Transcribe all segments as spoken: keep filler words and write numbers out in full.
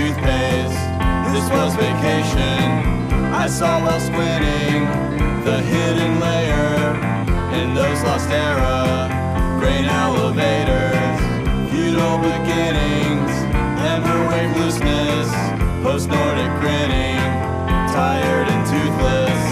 toothpaste. This was vacation I saw while squinting, the hidden layer in those lost era grain elevators, feudal beginnings, ember wave looseness, post-Nordic grinning, tired and toothless.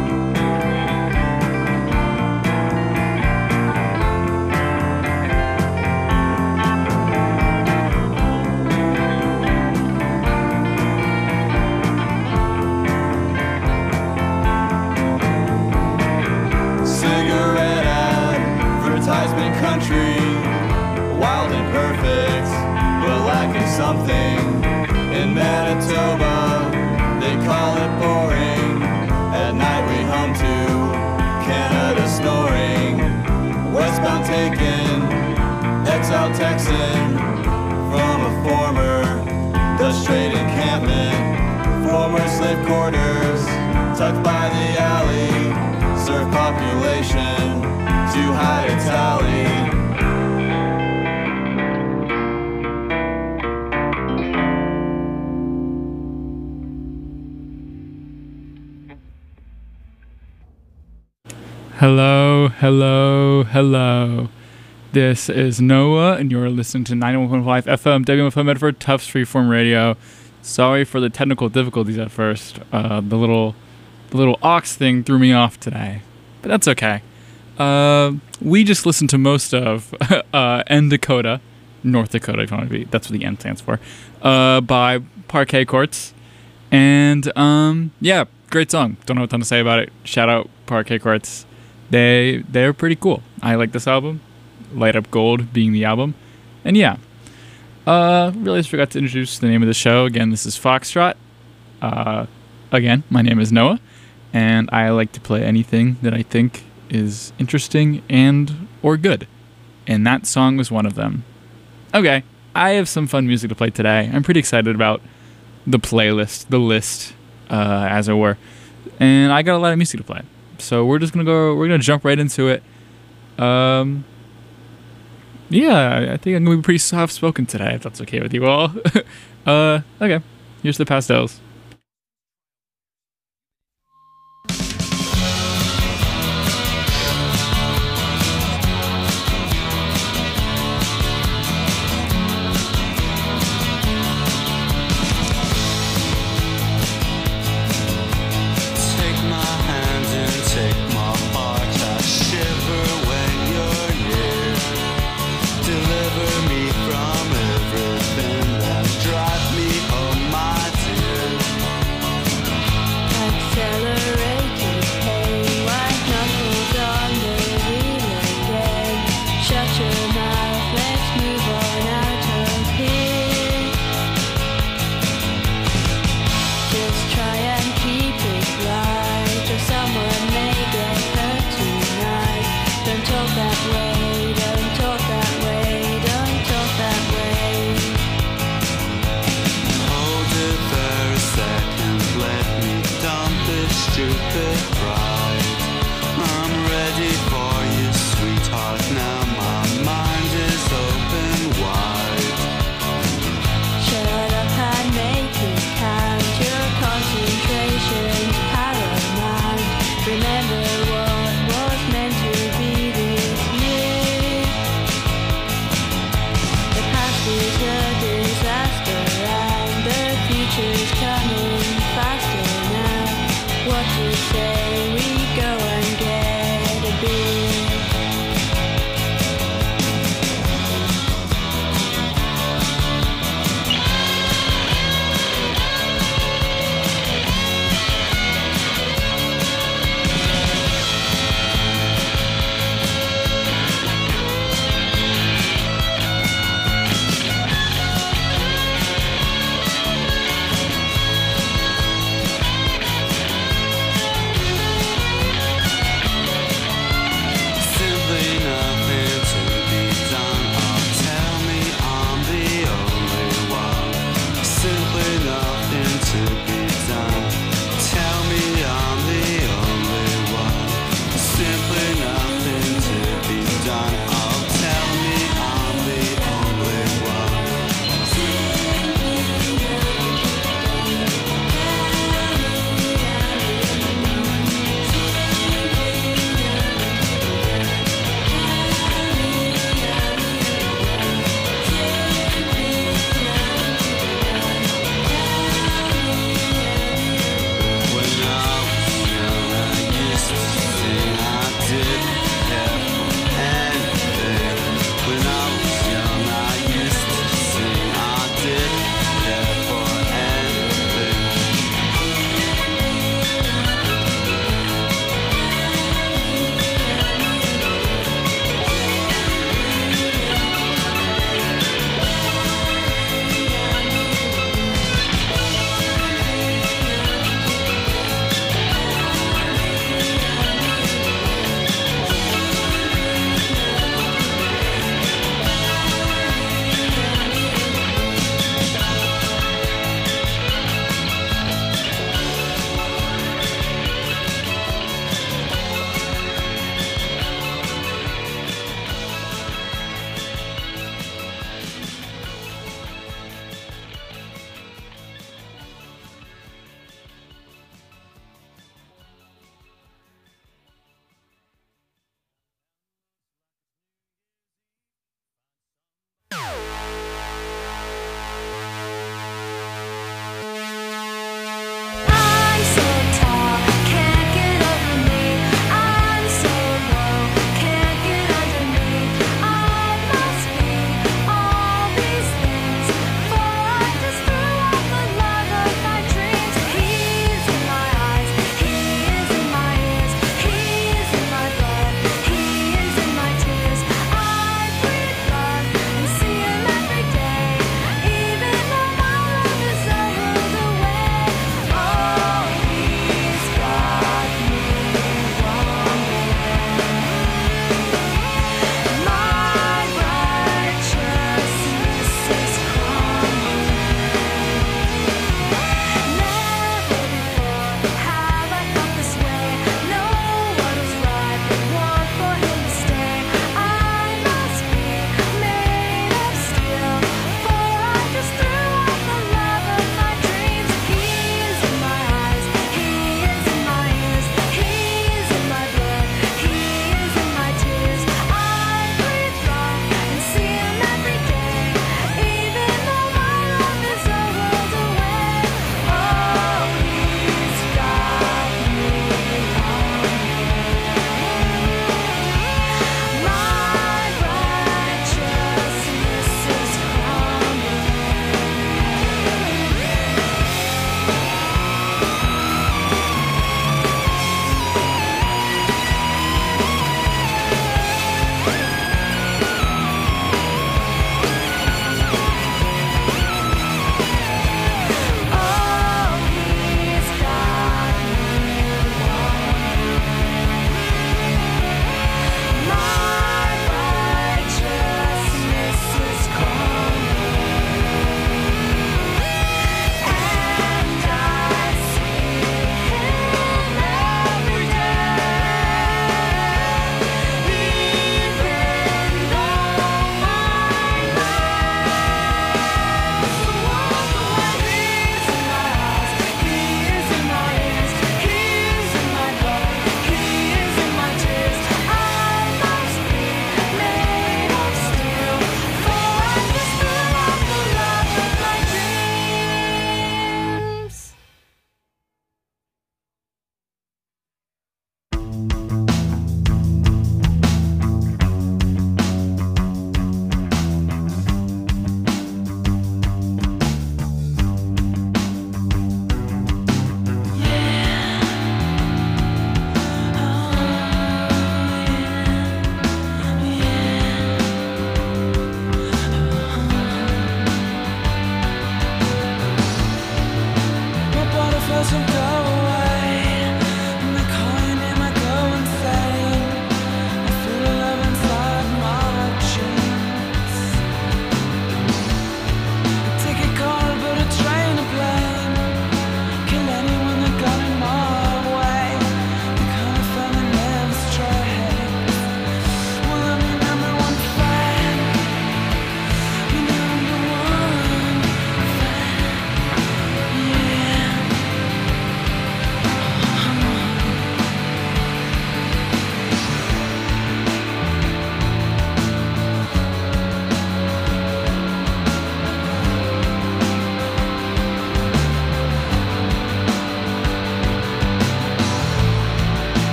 Advertisement country, wild and perfect, but lacking something. In Manitoba, they call it boring. At night we hum to Canada snoring. Westbound taken, exile Texan from a former Dutch trade encampment, former slave quarters tucked by the alley, serve population too high to tally. Hello, hello, hello. This is Noah, and you're listening to ninety-one point five F M, W M F M Medford, Tufts Freeform Radio. Sorry for the technical difficulties at first. Uh, the little, the little aux thing threw me off today, but that's okay. Uh, we just listened to most of uh, N Dakota, North Dakota, if you want to be. That's what the N stands for. Uh, by Parquet Courts, and um, yeah, great song. Don't know what ton to say about it. Shout out Parquet Courts. They they're pretty cool. I like this album. Light Up Gold being the album, and yeah. Uh, really just forgot to introduce the name of the show again. This is Foxtrot. Uh, again, my name is Noah, and I like to play anything that I think is interesting and or good, and that song was one of them. Okay, I have some fun music to play today. I'm pretty excited about the playlist, the list, uh, as it were, and I got a lot of music to play. So we're just gonna go. We're gonna jump right into it. Um, yeah, I think I'm gonna be pretty soft spoken today, if that's okay with you all. uh, okay, here's the Pastels. Drive me home, my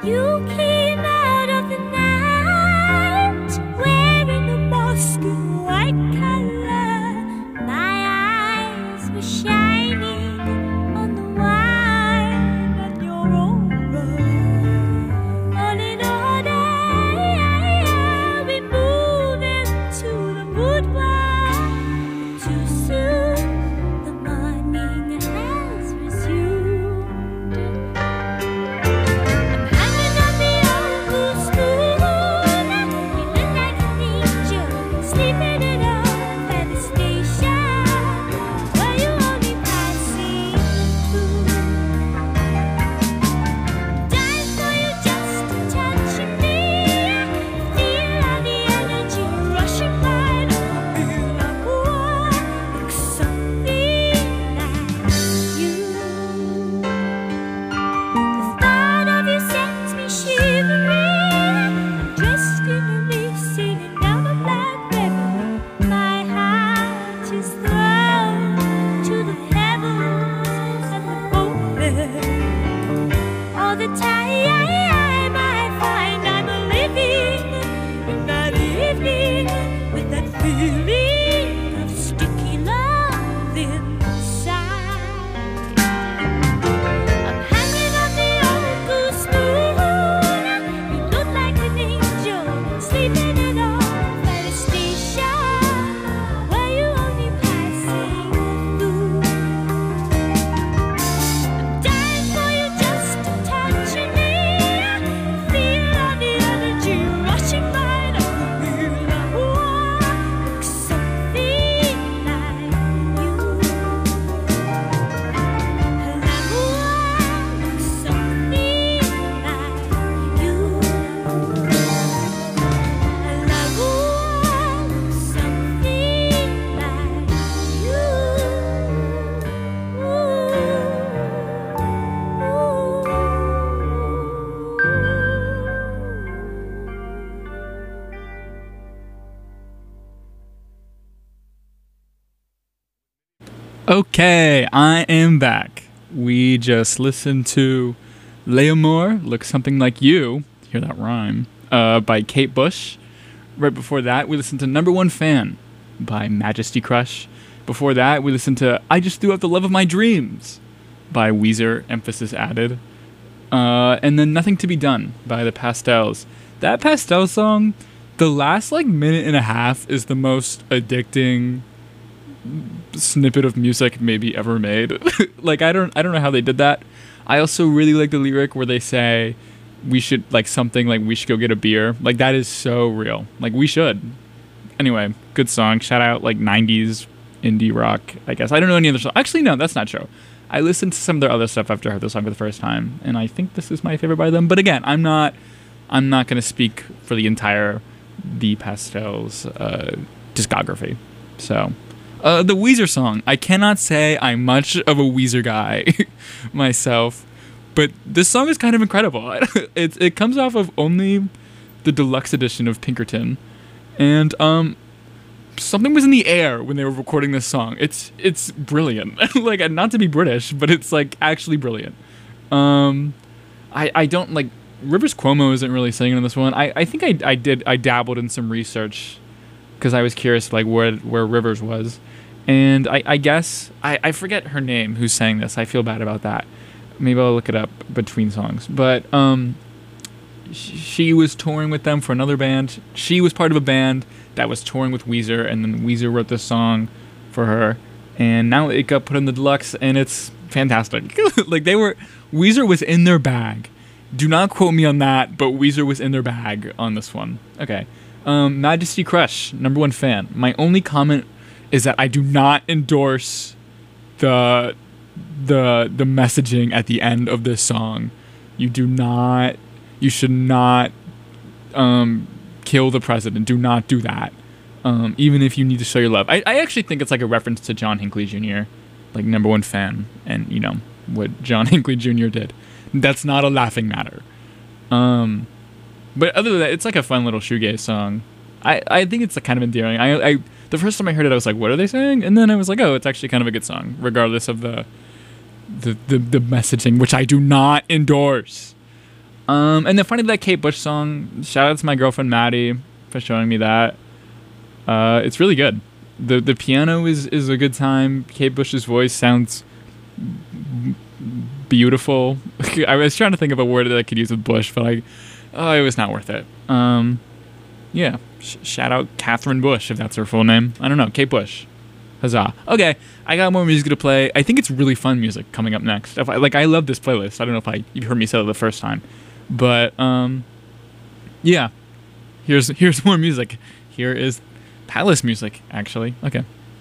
You came out of the night wearing a mask of white color. My eyes were shining on the wine and your aura. On an order, we move into the boudoir. Too soon, the morning has resumed. I'm hanging on the old blue spoon. You look like an angel, sleeping it off at the station. Were you only passing through? Dying for you just to touch me. Feel all the energy rushing right over me like war. Look something like you. The thought of you sends me shivering. Dressed in a leaf, sailing down a black river. My heart is thrown to the heavens and the moment. All the time I find I'm living in that evening with that feeling of sticky love inside. I'm hanging on the old blue spoon. You look like an angel, sleeping it off at a station. Were you only passing through? I'm dying for you just to touch me. Feel all the energy rushing right over me like war. Look something like you. L'amour looks something like you. L'amour looks something like Okay, I am back. We just listened to L'amour Looks Something Like You, hear that rhyme, uh, by Kate Bush. Right before that, we listened to Number One Fan by Majesty Crush. Before that, we listened to I Just Threw Out the Love of My Dreams by Weezer, emphasis added. Uh, and then Nothing to Be Done by The Pastels. That Pastel song, the last like minute and a half is the most addicting snippet of music maybe ever made. Like I don't I don't know how they did that. I also really like the lyric where they say we should like something like we should go get a beer. Like that is so real. Like we should. Anyway, good song. Shout out like nineties indie rock, I guess. I don't know any other song. Actually no, that's not true. I listened to some of their other stuff after I heard the song for the first time, and I think this is my favorite by them. But again, I'm not I'm not gonna speak for the entire The Pastels uh, discography. So Uh, the Weezer song. I cannot say I'm much of a Weezer guy myself, but this song is kind of incredible. it it comes off of only the deluxe edition of Pinkerton, and um, something was in the air when they were recording this song. It's it's brilliant. Like not to be British, but it's like actually brilliant. Um, I I don't like Rivers Cuomo isn't really singing on this one. I I think I I did I dabbled in some research because I was curious like where where Rivers was. And I, I guess, I, I forget her name who sang this. I feel bad about that. Maybe I'll look it up between songs. But um, sh- she was touring with them for another band. She was part of a band that was touring with Weezer, and then Weezer wrote this song for her. And now it got put in the deluxe, and it's fantastic. Like they were, Weezer was in their bag. Do not quote me on that, but Weezer was in their bag on this one. Okay. Um, Majesty Crush, Number One Fan. My only comment is that I do not endorse the the the messaging at the end of this song. You do not, you should not um, kill the president. Do not do that. Um, even if you need to show your love. I, I actually think it's like a reference to John Hinckley Junior, like Number One Fan, and you know what John Hinckley Junior did. That's not a laughing matter. Um, but other than that, it's like a fun little shoegaze song. I, I think it's kind of endearing. I, I the first time I heard it, I was like, "What are they saying?" And then I was like, "Oh, it's actually kind of a good song, regardless of the the the, the messaging, which I do not endorse." Um, and then finally that Kate Bush song. Shout out to my girlfriend Maddie for showing me that. Uh, it's really good. the The piano is is a good time. Kate Bush's voice sounds beautiful. I was trying to think of a word that I could use with Bush, but I, oh, it was not worth it. Um, yeah. Sh- shout out Catherine Bush if that's her full name. I don't know. Kate Bush. Huzzah. Okay, I got more music to play. I think it's really fun music coming up next. If I, like, I love this playlist. I don't know if I you heard me say it the first time, but um, yeah. Here's here's more music. Here is Palace music, actually. Okay.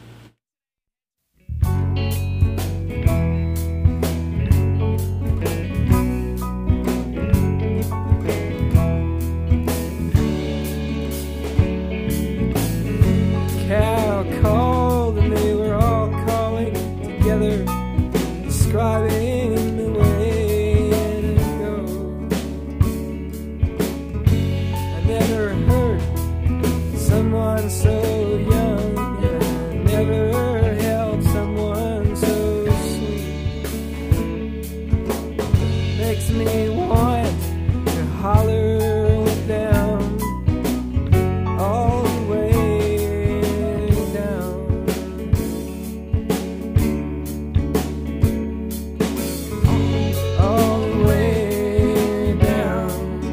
Cow called and they were all calling together, describing the way to go. I never heard someone so young, and I never held someone so sweet. Makes me want to holler it down, all the way down. All the way down.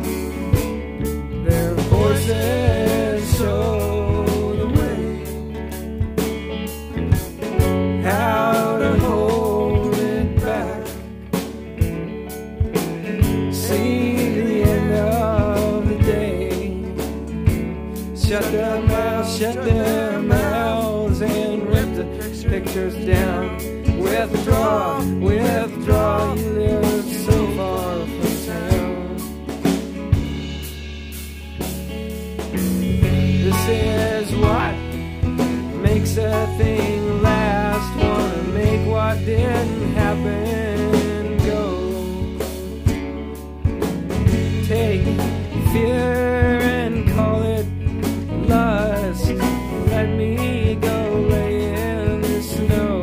Their voices show the way, how to hold it back. See the end of the day. Shut their mouths, shut their mouths, and rip the pictures down. Withdraw, withdraw, you live so far from town. This is what makes a thing last. Wanna make what didn't happen go. Take fear and call it lust. Let me go lay in the snow.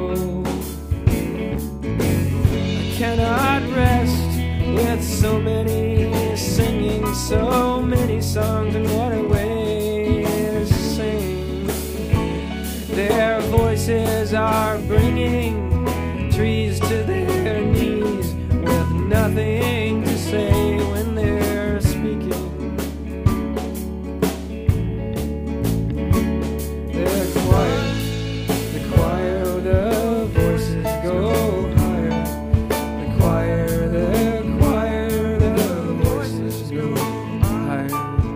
I cannot rest with so many singing so many songs, and what a way to sing. Their voices are bringing trees to their knees with nothing to say when they're speaking. The choir, the choir, the voices go higher. The choir, the choir, the voices go higher.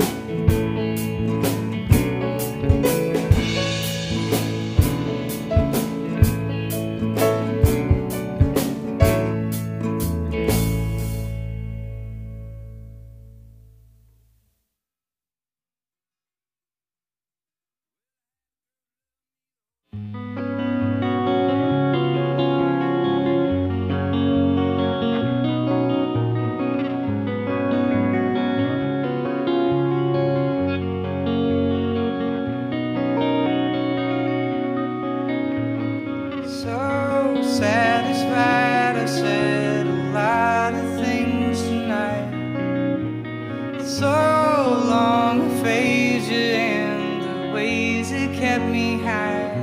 So satisfied, I said a lot of things tonight. So long I phased you in the ways it kept me high.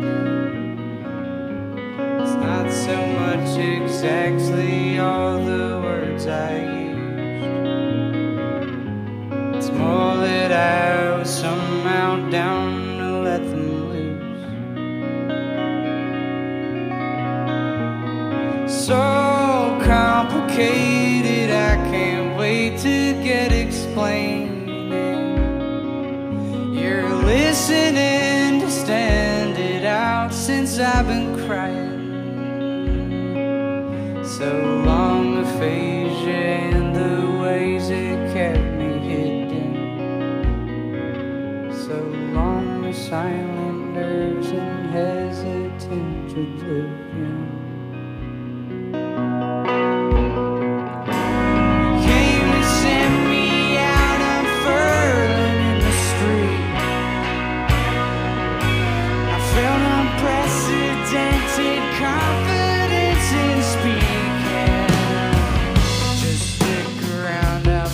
It's not so much exactly all the words I used. It's more that I was somehow down to let them loose. So complicated, I can't wait to get explaining. You're listening to stand it out since I've been crying. So long aphasia and the ways it kept me hidden. So long the silent nerves and hesitant oblivion. Came and sent me out unfurling in the street. I felt unprecedented confidence in speaking. Just stick around, I'll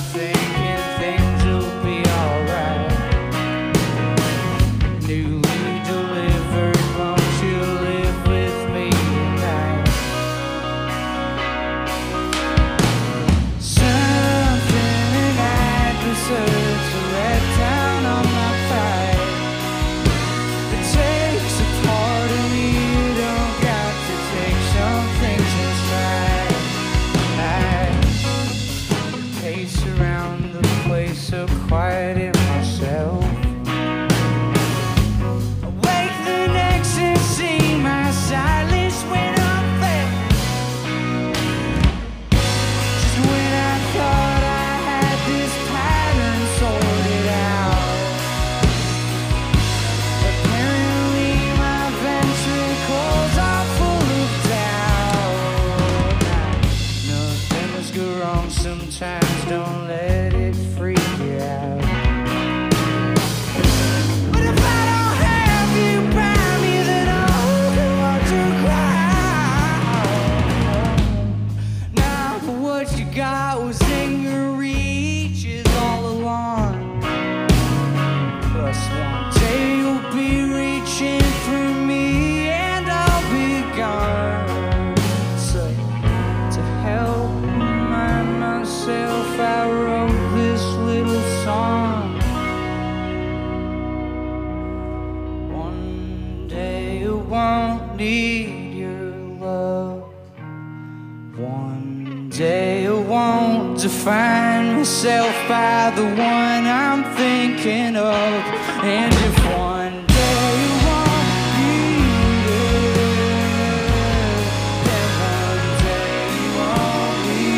day I won't define myself by the one I'm thinking of. And if one day you won't be there, then one day you won't be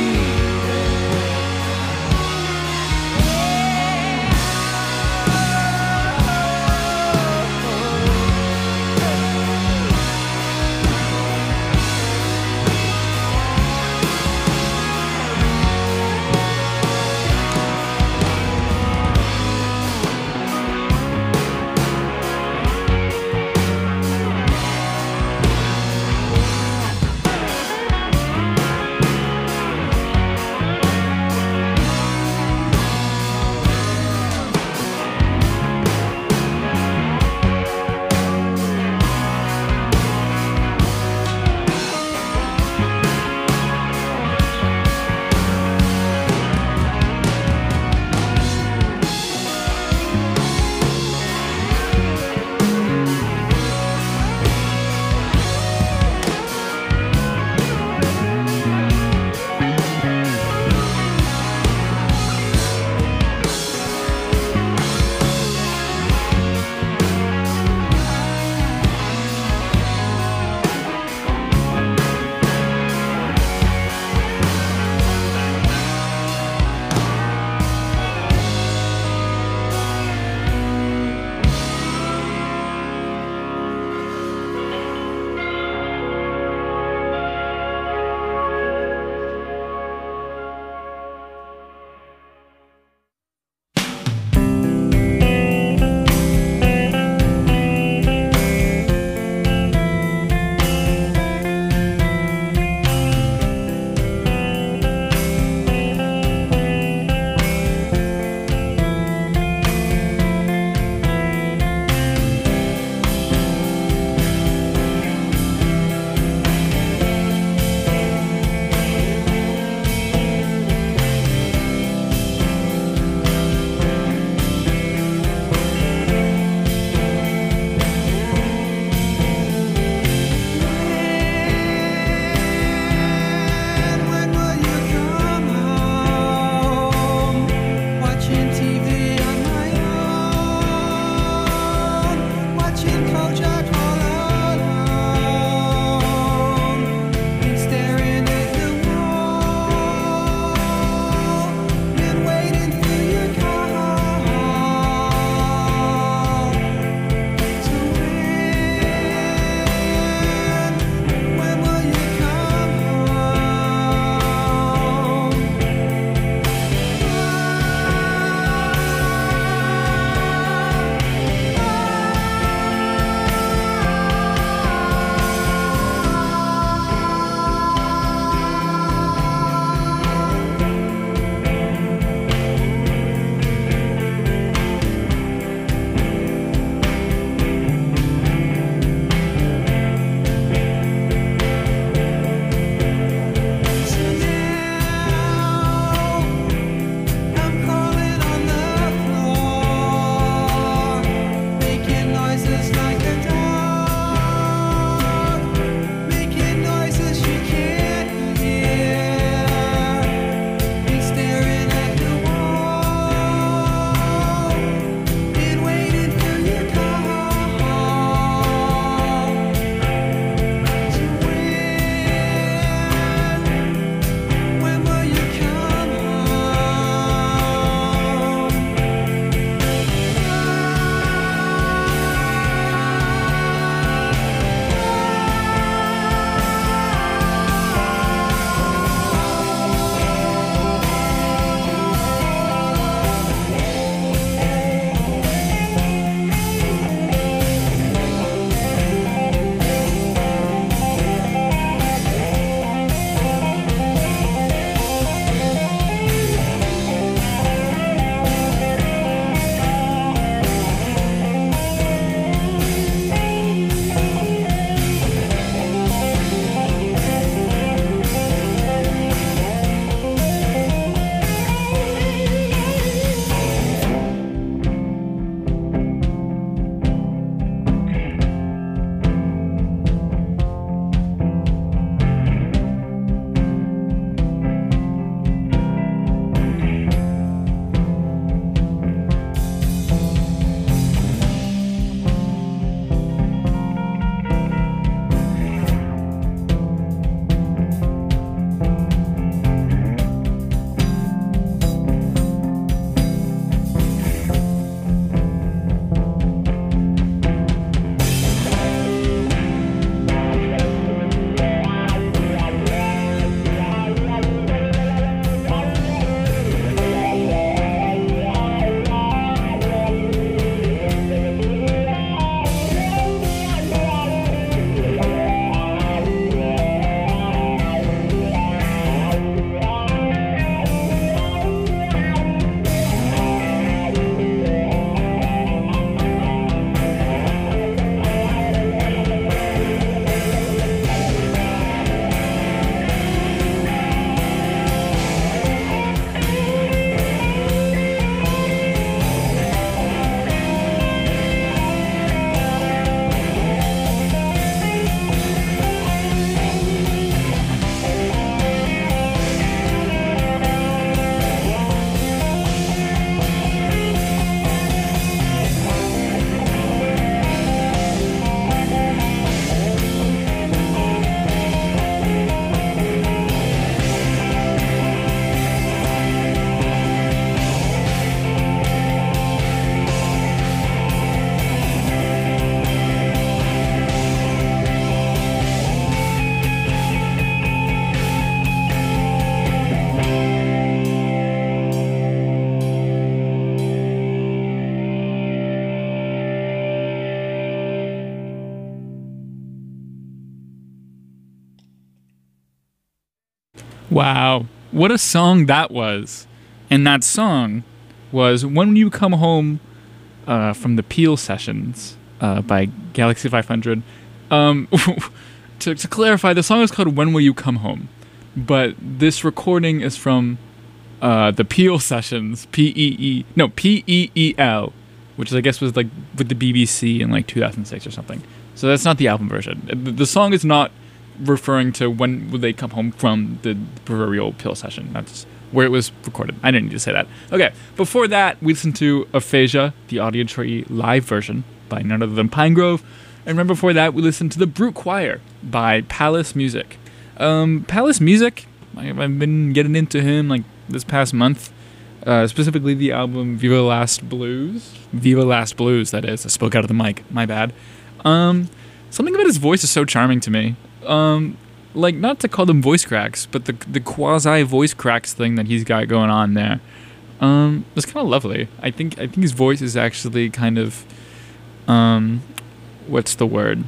Wow. What a song that was. And that song was When You Come Home uh, from the Peel Sessions uh, by Galaxy five hundred. Um, to, to clarify, the song is called When Will You Come Home? But this recording is from uh, the Peel Sessions, P E E, no, P E E L, which I guess was like with the B B C in like two thousand six or something. So that's not the album version. The, the song is not referring to when would they come home from the proverbial Peel Session. That's where it was recorded. I didn't need to say that. Okay, before that, we listened to Aphasia, the Auditory live version by none other than Pinegrove. And right before that, we listened to The Brute Choir by Palace Music. Um, Palace Music, I've been getting into him like this past month. Uh, specifically the album Viva Last Blues. Viva Last Blues, that is. I spoke out of the mic. My bad. Um, something about his voice is so charming to me. Um, like, not to call them voice cracks, but the the quasi voice cracks thing that he's got going on there. Um, it's kind of lovely. I think I think his voice is actually kind of, um, what's the word?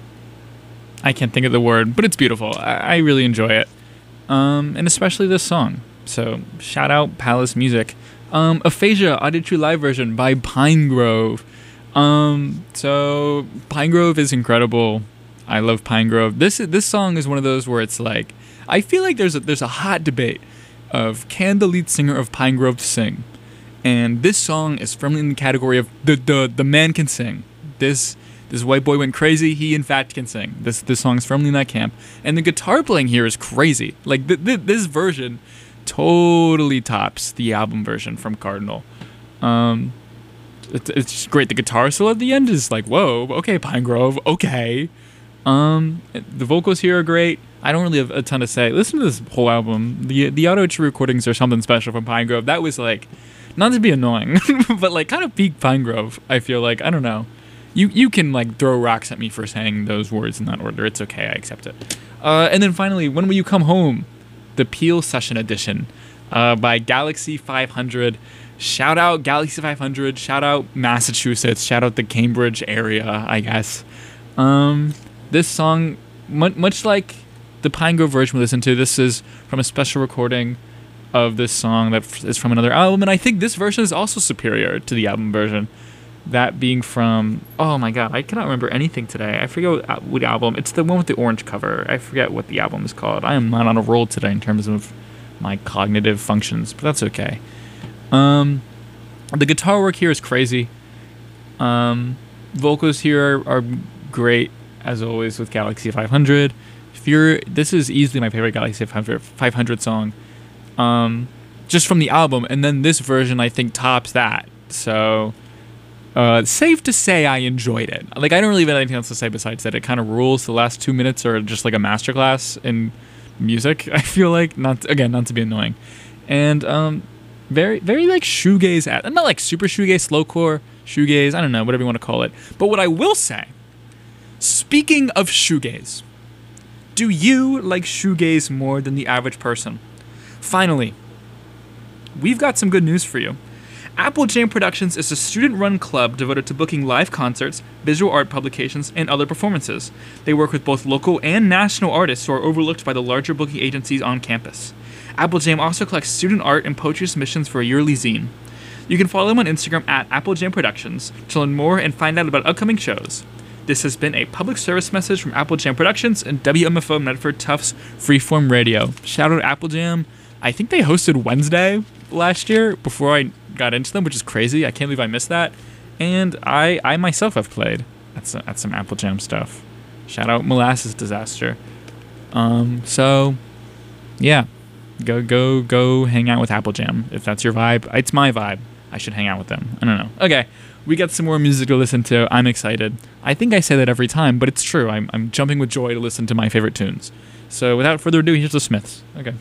I can't think of the word, but it's beautiful. I, I really enjoy it. Um, and especially this song. So, shout out Palace Music. Um, Aphasia, Auditory Live version by Pinegrove. Um, so, Pinegrove is incredible. I love Pinegrove. This this song is one of those where it's like, I feel like there's a, there's a hot debate of can the lead singer of Pinegrove sing? And this song is firmly in the category of the the, the man can sing. This this white boy went crazy. He in fact can sing. This this song is firmly in that camp. And the guitar playing here is crazy. Like th- th- this version totally tops the album version from Cardinal. Um, it's it's just great. The guitar solo at the end is like, whoa, okay, Pinegrove, okay. Um, the vocals here are great. I don't really have a ton to say. Listen to this whole album. The the auto-tune recordings are something special from Pinegrove. That was like, not to be annoying, but like kind of peak Pinegrove. I feel like, I don't know. You you can like throw rocks at me for saying those words in that order. It's okay. I accept it. Uh, and then finally, When Will You Come Home? The Peel Session Edition uh, by Galaxy five hundred. Shout out Galaxy five hundred. Shout out Massachusetts. Shout out the Cambridge area, I guess. Um... This song, much, much like the Pinegrove version we listened to, this is from a special recording of this song that is from another album, and I think this version is also superior to the album version. That being from, oh my god, I cannot remember anything today. I forget what, what album. It's the one with the orange cover. I forget what the album is called. I am not on a roll today in terms of my cognitive functions, but that's okay. Um, the guitar work here is crazy. Um, vocals here are, are great. As always with Galaxy five hundred. If you're, this is easily my favorite Galaxy five hundred song, um, just from the album, and then this version I think tops that. So, uh, safe to say I enjoyed it. Like I don't really have anything else to say besides that it kind of rules. The last two minutes are just like a masterclass in music. I feel like not again not to be annoying, and um, very very like shoegaze, at, not like super shoegaze, slowcore shoegaze. I don't know, whatever you want to call it. But what I will say. Speaking of shoegaze, do you like shoegaze more than the average person? Finally, we've got some good news for you. Apple Jam Productions is a student-run club devoted to booking live concerts, visual art publications, and other performances. They work with both local and national artists who are overlooked by the larger booking agencies on campus. Apple Jam also collects student art and poetry submissions for a yearly zine. You can follow them on Instagram at Apple Jam Productions to learn more and find out about upcoming shows. This has been a public service message from Apple Jam Productions and W M F O Medford Tufts Freeform Radio. Shout out Apple Jam. I think they hosted Wednesday last year before I got into them, which is crazy. I can't believe I missed that. And I, I myself have played at some, at some Apple Jam stuff. Shout out Molasses Disaster. Um, so, yeah. Go, go, go hang out with Apple Jam. If that's your vibe. It's my vibe. I should hang out with them. I don't know. Okay. We got some more music to listen to. I'm excited. I think I say that every time, but it's true. I'm, I'm jumping with joy to listen to my favorite tunes. So without further ado, here's the Smiths. Okay.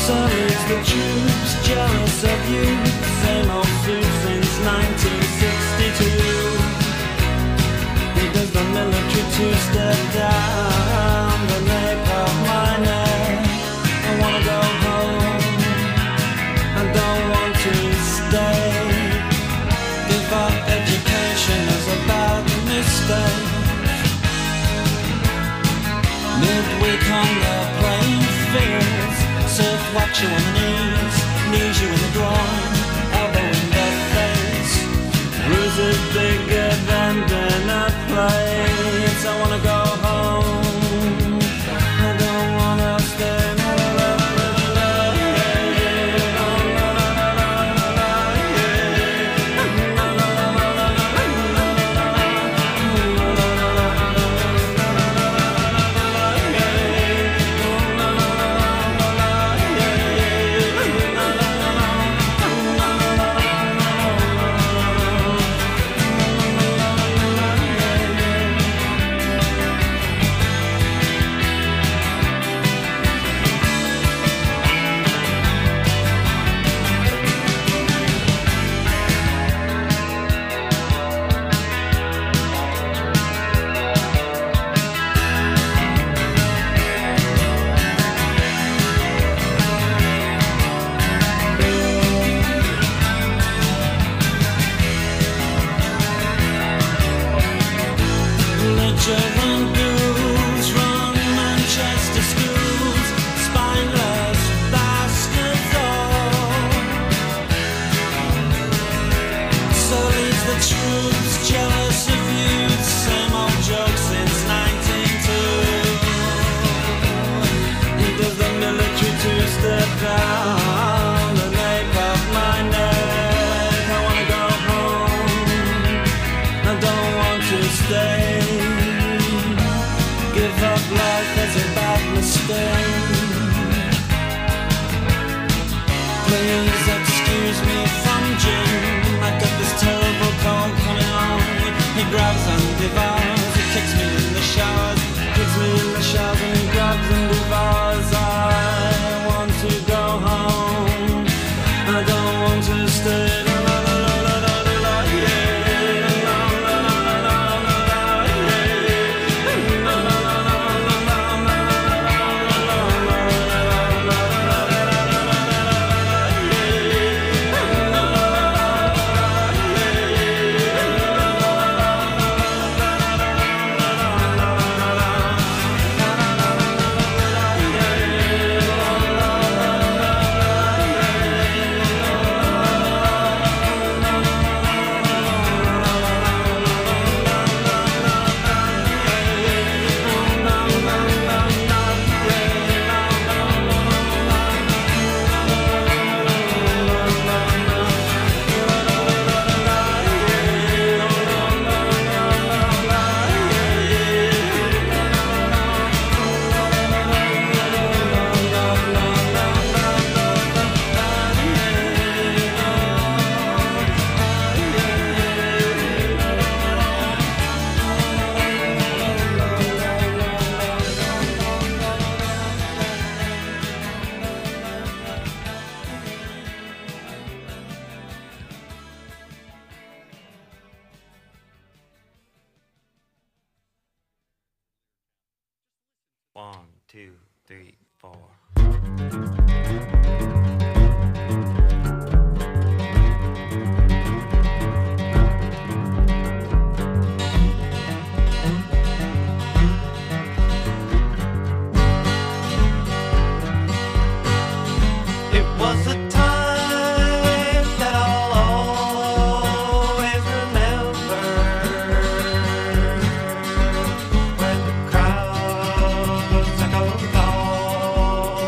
So is the troops jealous of you? Same old suit since nineteen sixty-two. Does the military two-step down the nape of my neck? I wanna go home, I don't want to stay. Give up education is a bad mistake. Midweek on the playing fields, surf watch you on the knees, knees you in the groin, elbow in the face. Bruises bigger than dinner plates. I wanna go home, I don't wanna stay. One, two, three, four. It was a time that I'll always remember, when the crowd was like a call.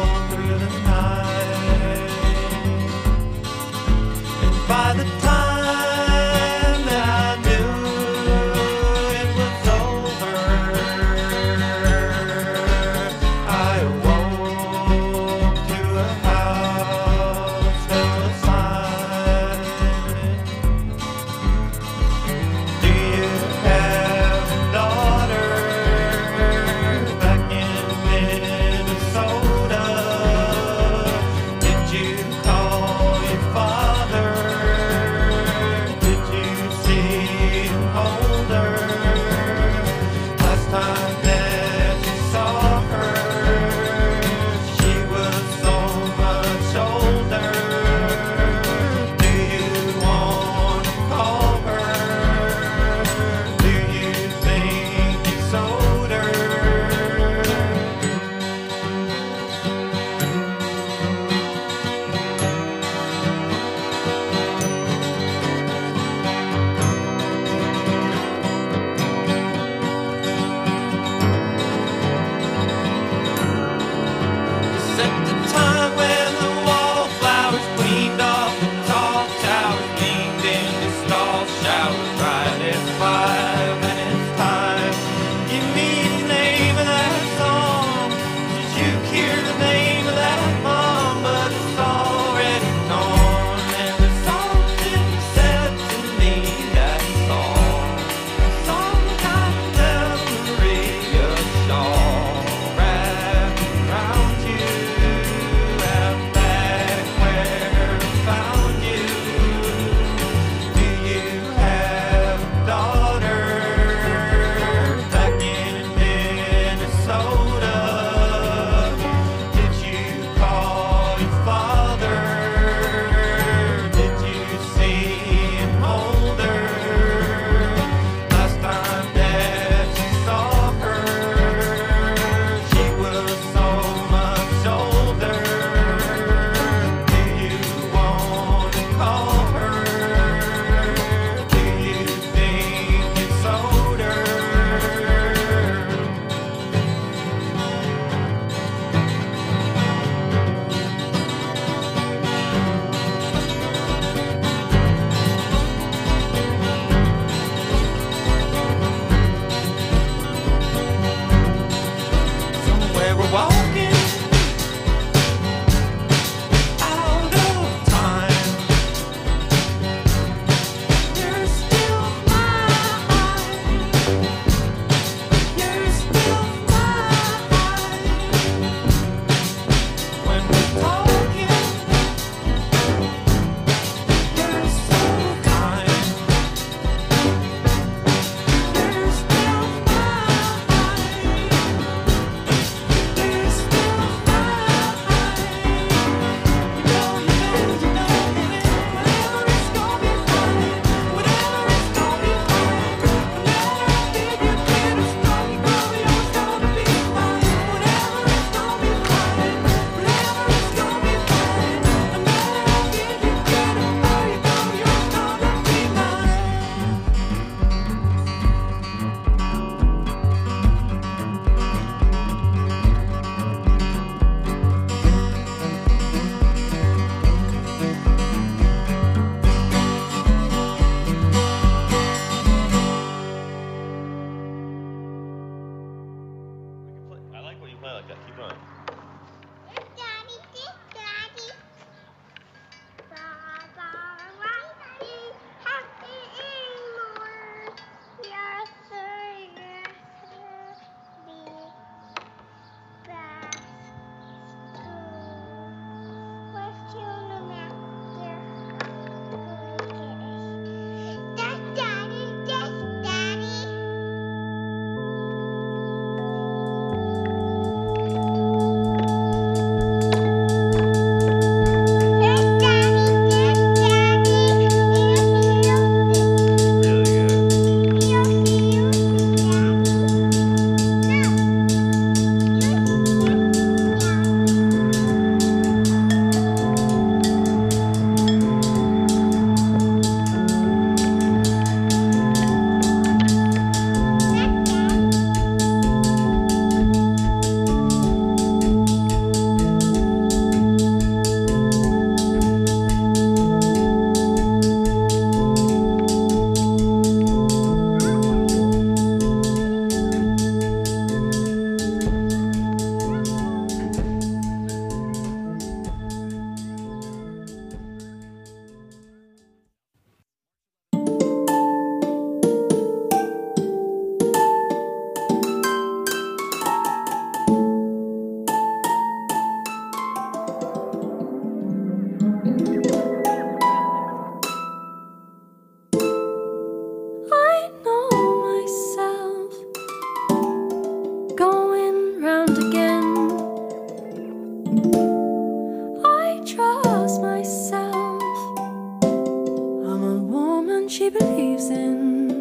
I trust myself. I'm a woman she believes in.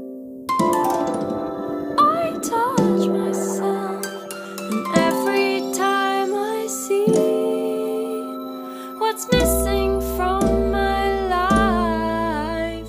I touch myself, and every time I see what's missing from my life.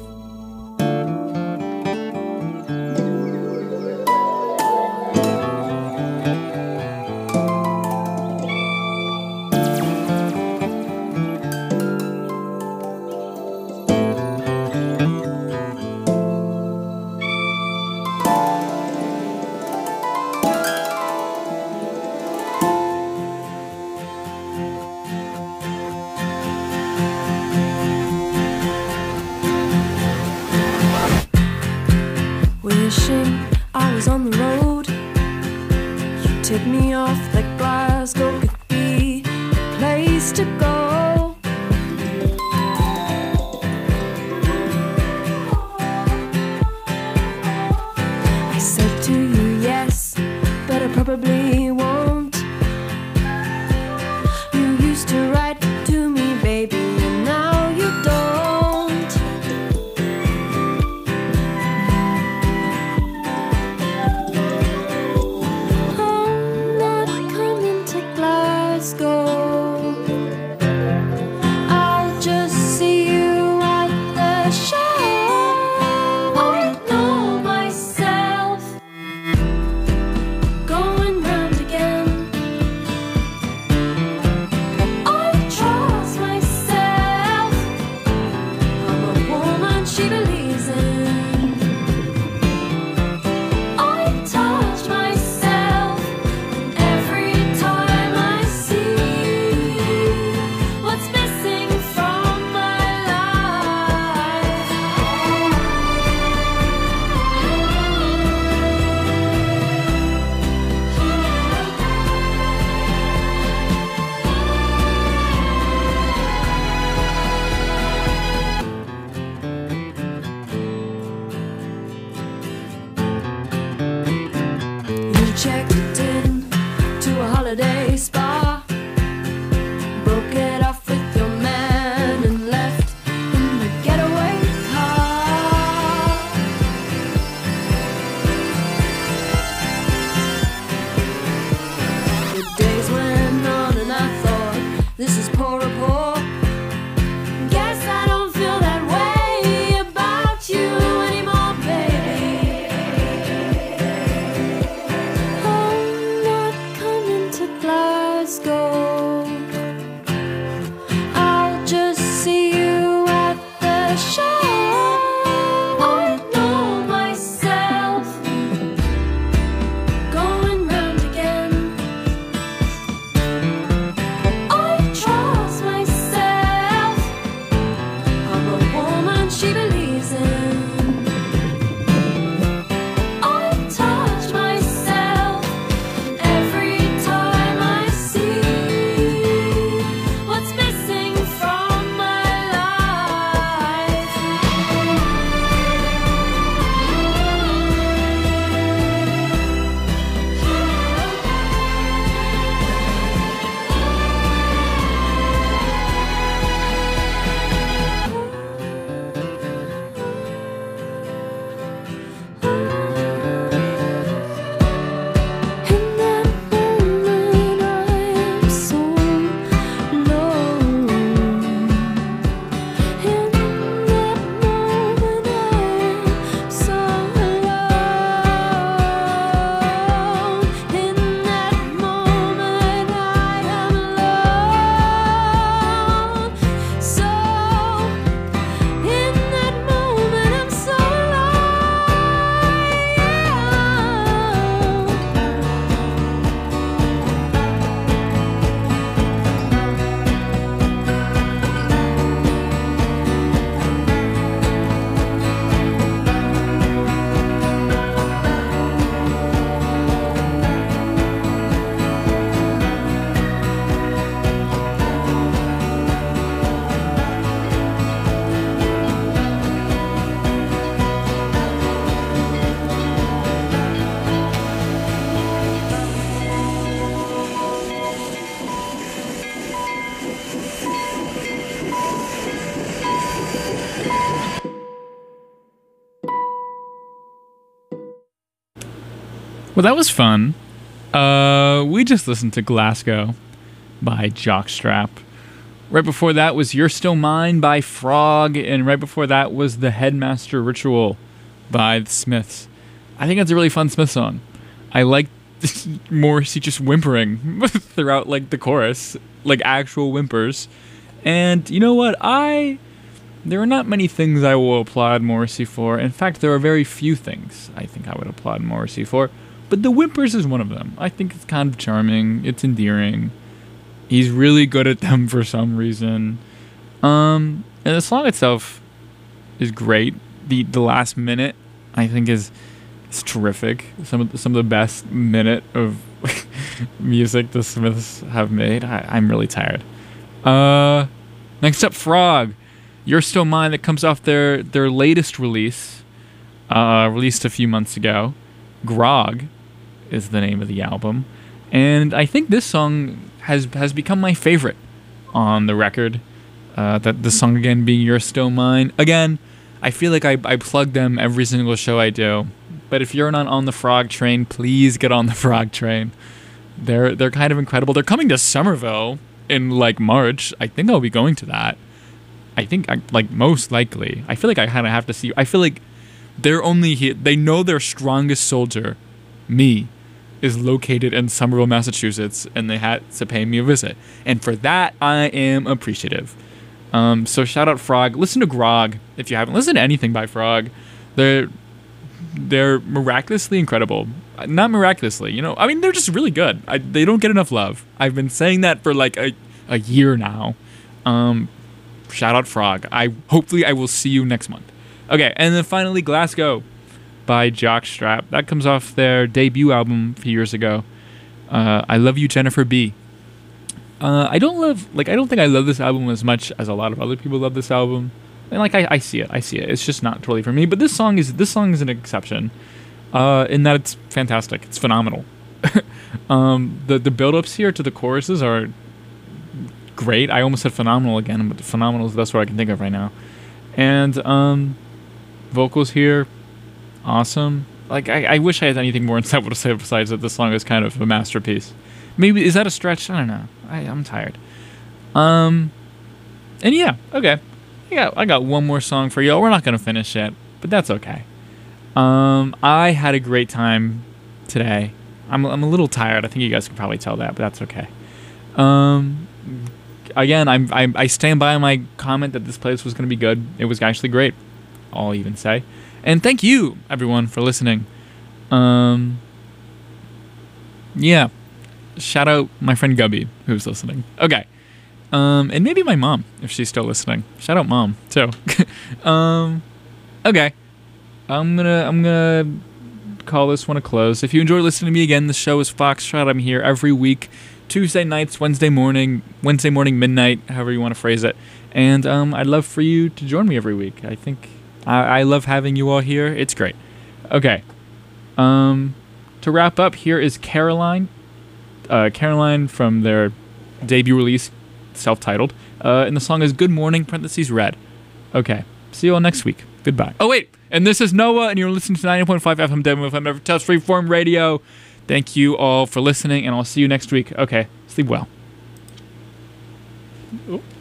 Wishing I was on the road. You tipped me off that Glasgow could be the place to go. I said to you yes, but I probably won't. You used to write to me, baby, and now you don't. I'm not coming to Glasgow. I'll just see you at the show. I know myself, going round again. I trust myself. I'm a woman she believes in. I touch myself, and every time I see what's missing from my life. You checked in to a holiday spa, broke it off with your man and left in the getaway car. The days went on and I thought, this is poor rapport. Guess I don't feel that way about you anymore, baby. I'm not coming to Glasgow. I'll just see you at the show. I know myself, going round again. I trust myself. I'm a woman she believes in. I touch myself every time I see Well, that was fun. Uh, we just listened to Glasgow by Jockstrap. Right before that was You're Still Mine by Frog, and right before that was The Headmaster Ritual by the Smiths. I think it's a really fun Smith song. I like Morrissey just whimpering throughout like the chorus, like actual whimpers. And you know what? I there are not many things I will applaud Morrissey for. In fact, there are very few things I think I would applaud Morrissey for. But the whimpers is one of them. I think it's kind of charming. It's endearing. He's really good at them for some reason. Um, and the song itself is great. The the last minute, I think, is is terrific. Some of the, some of the best minute of music the Smiths have made. I, I'm really tired. Uh, next up, Frog. You're Still Mine, that comes off their, their latest release, uh, released a few months ago. Grog is the name of the album. And I think this song has has become my favorite on the record. Uh, that the song again being You're Still Mine. Again, I feel like I, I plug them every single show I do. But if you're not on the Frog train, please get on the Frog train. They're they're kind of incredible. They're coming to Somerville in like March. I think I'll be going to that. I think I, like most likely. I feel like I kind of have to see. I feel like they're only here. They know their strongest soldier, me, is located in Somerville, Massachusetts, and they had to pay me a visit. And for that, I am appreciative. Um, so shout out Frog. Listen to Grog if you haven't listened to anything by Frog. They're they're miraculously incredible. Not miraculously, you know. I mean, they're just really good. I, they don't get enough love. I've been saying that for like a, a year now. Um, shout out Frog. I hopefully I will see you next month. Okay, and then finally Glasgow by Jockstrap. That comes off their debut album a few years ago. Uh, I Love You, Jennifer B. Uh, I don't love, like, I don't think I love this album as much as a lot of other people love this album. And like, I, I see it, I see it. It's just not totally for me. But this song is this song is an exception, uh, in that it's fantastic. It's phenomenal. um, the the build-ups here to the choruses are great. I almost said phenomenal again, but phenomenal is the best word I can think of right now. And um, vocals here, awesome. Like, I, I wish I had anything more insightful to say besides that this song is kind of a masterpiece. Maybe, is that a stretch? I don't know. I, I'm tired. Um, and yeah, okay. I got, I got one more song for y'all. We're not going to finish it, but that's okay. Um, I had a great time today. I'm, I'm a little tired. I think you guys can probably tell that, but that's okay. Um, again, I'm, I, I stand by my comment that this place was going to be good. It was actually great, I'll even say. And thank you, everyone, for listening. Um, yeah. Shout out my friend Gubby, who's listening. Okay. Um, and maybe my mom, if she's still listening. Shout out mom, too. um, okay. I'm gonna I'm gonna call this one a close. If you enjoy listening to me again, the show is Foxtrot. I'm here every week, Tuesday nights, Wednesday morning, Wednesday morning midnight, however you want to phrase it. And um, I'd love for you to join me every week. I think I, I love having you all here. It's great. Okay. Um, to wrap up, here is Caroline. Uh, Caroline from their debut release, self-titled. Uh, and the song is Good Morning, parentheses, Red. Okay. See you all next week. Goodbye. Oh, wait. And this is Noah, and you're listening to ninety point five F M W F M Ever Touch Freeform Radio. Thank you all for listening, and I'll see you next week. Okay. Sleep well. Oh.